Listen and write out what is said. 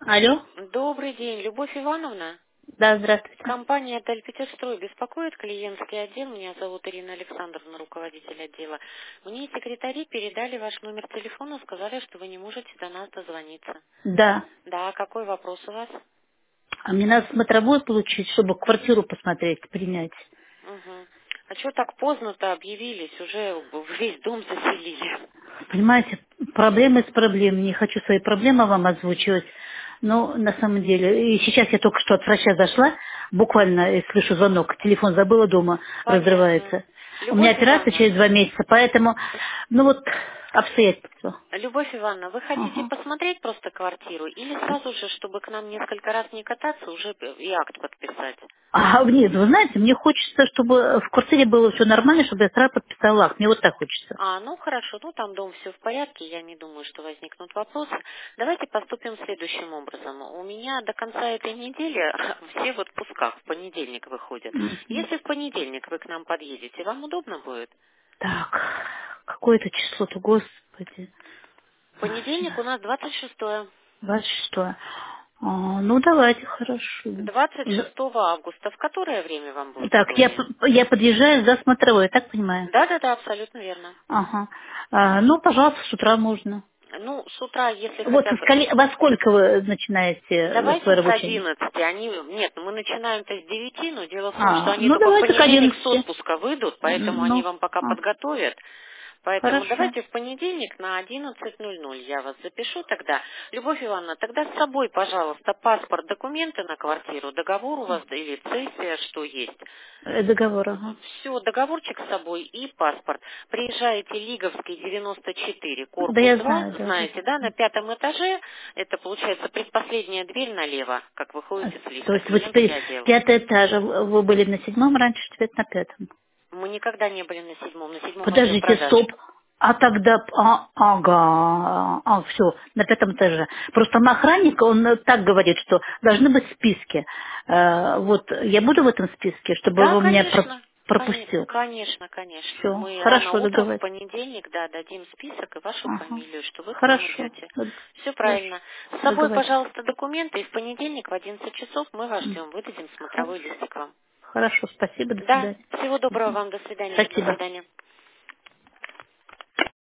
Алло? Добрый день, Любовь Ивановна. Да, здравствуйте. Компания «Дальпетерстрой» беспокоит клиентский отдел. Меня зовут Ирина Александровна, руководитель отдела. Мне секретари передали ваш номер телефона, сказали, что вы не можете до нас дозвониться. Да. Да, какой вопрос у вас? А мне надо смотровой получить, чтобы квартиру посмотреть, принять. Угу. А что так поздно-то объявились? Уже весь дом заселили. Понимаете, проблемы с проблемами. Не хочу свои проблемы вам озвучивать. Но на самом деле, и сейчас я только что от врача зашла, буквально слышу звонок, телефон забыла дома, Понятно. разрывается. У меня Любовь операция Ивановна, через 2 месяца, поэтому, ну вот, обстоятельства. Любовь Ивановна, вы хотите Ага. посмотреть просто квартиру или сразу же, чтобы к нам несколько раз не кататься, уже и акт подписать? А нет, вы знаете, мне хочется, чтобы в квартире было все нормально, чтобы я сразу подписала акт. Мне вот так хочется. Ну хорошо, там дом все в порядке, я не думаю, что возникнут вопросы. Давайте поступим следующим образом. У меня до конца этой недели все в отпусках, в понедельник выходят. Мгм. Если в понедельник вы к нам подъедете, вам удобно будет? Так, какое-то число-то, господи. Понедельник у нас 26-е. 26. Ну, давайте, хорошо. Да. 26 августа. В которое время вам будет Так, я, удобнее? я подъезжаю за смотровой, я так понимаю? Да, абсолютно верно. Ага. Ну, пожалуйста, с утра можно. С утра, если Вот хотя бы... во сколько вы начинаете Давайте свое с рабочее? 11. Нет, мы начинаем-то с 9, но дело в том, что они Ну, только в давайте к понедельник с 11. отпуска выйдут, поэтому они Ну, вам пока подготовят. Поэтому хорошо. давайте в понедельник на 11:00 я вас запишу тогда. Любовь Ивановна, тогда с собой, пожалуйста, паспорт, документы на квартиру, договор у вас или цессия, что есть. Договор, ага. Все, договорчик с собой и паспорт. Приезжаете Лиговский, 94, Да, корпус я 2, знаю, да. знаете, да, на 5-м этаже, это получается предпоследняя дверь налево, как выходите с То лифта, есть вы теперь клиентский отдел. 5 этаж, вы были на 7, раньше, теперь на 5. Мы никогда не были на 7-м, на 7-м отдел Подождите, продаж. стоп. А тогда, все, на 5 этаже. Просто охранник, он так говорит, что должны быть списки. Вот, я буду в этом списке, чтобы Да, вы меня конечно. пропустил. Конечно. Все, Мы рано хорошо, утром в договорились. понедельник, дадим список и вашу Ага. фамилию, что вы к нам Хорошо, идете. Все правильно. С собой, договорились. пожалуйста, документы, и в понедельник в 11 часов мы вас ждем. Выдадим смотровой Хорошо, листик вам. хорошо, спасибо, до Да, свидания. всего доброго вам, до свидания. До Спасибо. свидания.